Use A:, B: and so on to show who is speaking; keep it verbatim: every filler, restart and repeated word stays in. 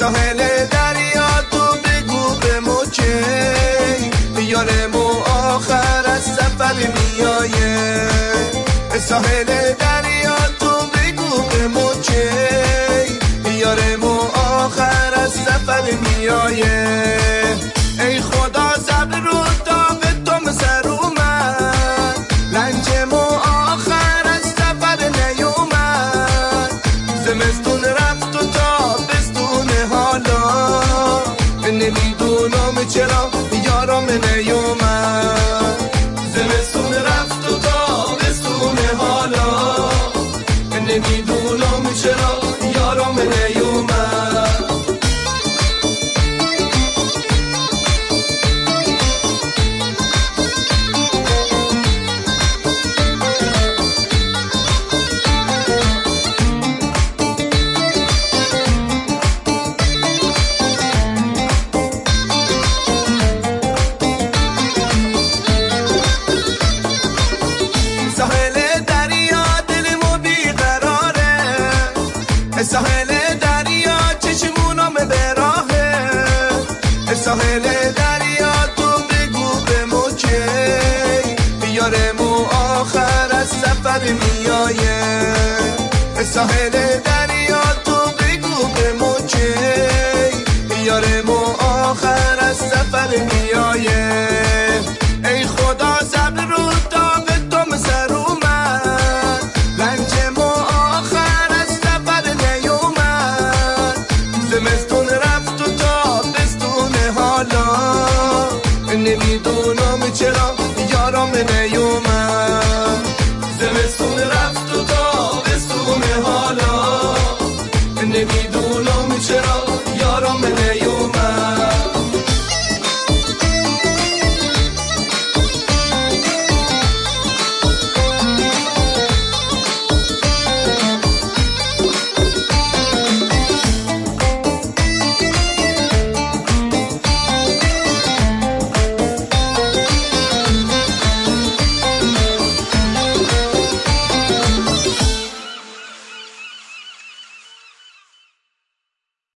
A: ساحل دریا تو بگو به مو کی یارمو آخر از سفر میایه ساحل دریا تو بگو به مو کی یارمو آخر از سفر میایه ای خدا صبر رو تا به تو سر اومد لنجمو آخر از سفر نیومد زمستون رفت و تابستون حالا نمیدونم چرا یارم نیومد زمستون رفت و تابستون حالا نمیدونم چرا یارم نیومد ساحل دریا دلمو بیقراره ساحل دریا چشمونم به راهه ساحل دریا تو بگو به مو کی یارمو آخر از سفر میایه ساحل دریا